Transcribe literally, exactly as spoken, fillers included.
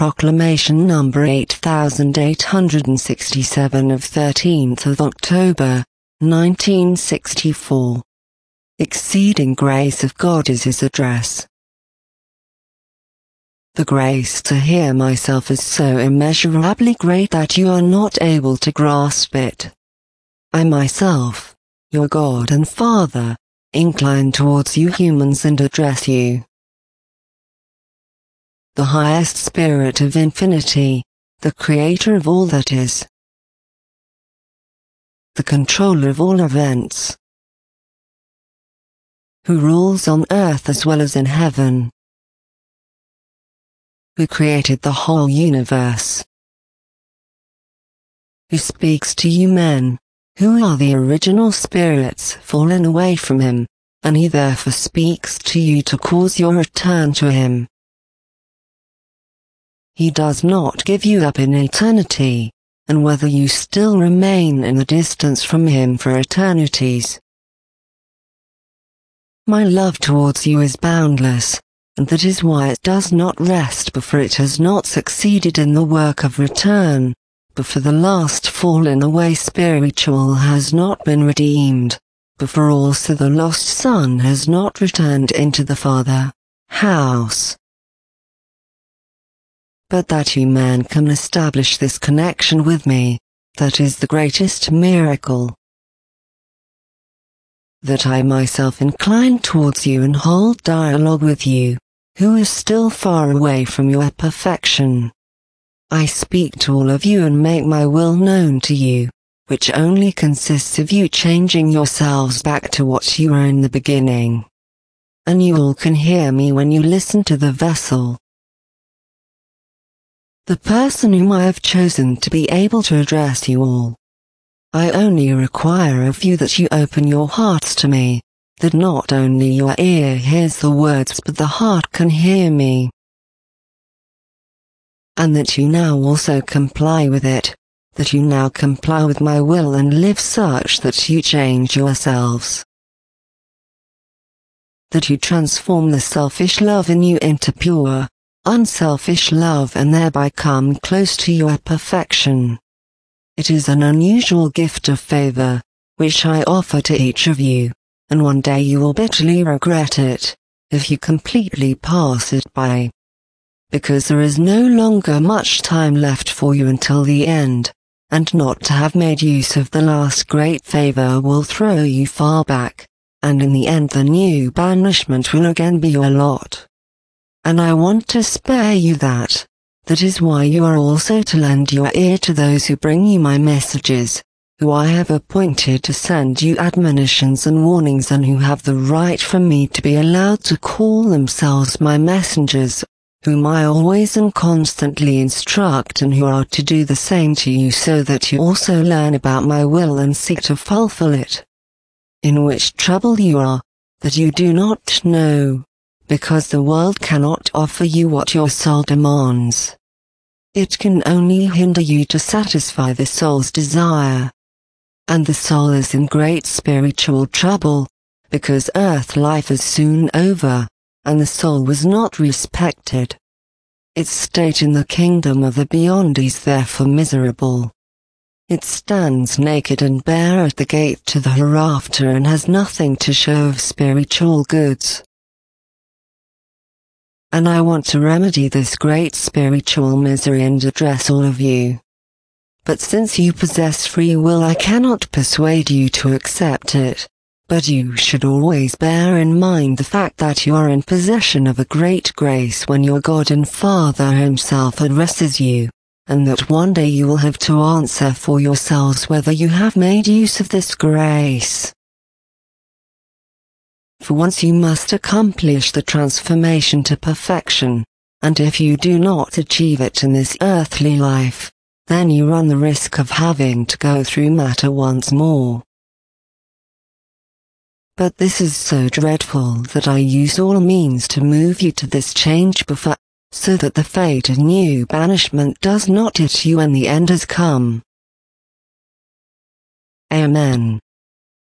Proclamation number eight thousand eight hundred sixty-seven of thirteenth of October, nineteen sixty-four. Exceeding grace of God is his address. The grace to hear myself is so immeasurably great that you are not able to grasp it. I myself, your God and Father, incline towards you humans and address you. The highest spirit of infinity, the creator of all that is, the controller of all events, who rules on earth as well as in heaven, who created the whole universe, who speaks to you men, who are the original spirits fallen away from him, and he therefore speaks to you to cause your return to him. He does not give you up in eternity, and whether you still remain in the distance from him for eternities. My love towards you is boundless, and that is why it does not rest before it has not succeeded in the work of return, before the last fallen away spiritual has not been redeemed, before also the lost son has not returned into the Father house. But that you man can establish this connection with me, that is the greatest miracle. That I myself incline towards you and hold dialogue with you, who is still far away from your perfection. I speak to all of you and make my will known to you, which only consists of you changing yourselves back to what you were in the beginning. And you all can hear me when you listen to the vessel. The person whom I have chosen to be able to address you all. I only require of you that you open your hearts to me, that not only your ear hears the words but the heart can hear me. And that you now also comply with it, that you now comply with my will and live such that you change yourselves. That you transform the selfish love in you into pure, unselfish love and thereby come close to your perfection. It is an unusual gift of favor, which I offer to each of you, and one day you will bitterly regret it, if you completely pass it by. Because there is no longer much time left for you until the end, and not to have made use of the last great favor will throw you far back, and in the end the new banishment will again be your lot. And I want to spare you that. That is why you are also to lend your ear to those who bring you my messages, who I have appointed to send you admonitions and warnings and who have the right from me to be allowed to call themselves my messengers, whom I always and constantly instruct and who are to do the same to you so that you also learn about my will and seek to fulfill it. In which trouble you are, that you do not know. Because the world cannot offer you what your soul demands. It can only hinder you to satisfy the soul's desire. And the soul is in great spiritual trouble, because earth life is soon over, and the soul was not respected. Its state in the kingdom of the beyond is therefore miserable. It stands naked and bare at the gate to the hereafter and has nothing to show of spiritual goods. And I want to remedy this great spiritual misery and address all of you. But since you possess free will, I cannot persuade you to accept it, but you should always bear in mind the fact that you are in possession of a great grace when your God and Father himself addresses you, and that one day you will have to answer for yourselves whether you have made use of this grace. For once you must accomplish the transformation to perfection, and if you do not achieve it in this earthly life, then you run the risk of having to go through matter once more. But this is so dreadful that I use all means to move you to this change before, so that the fate of new banishment does not hit you when the end has come. Amen.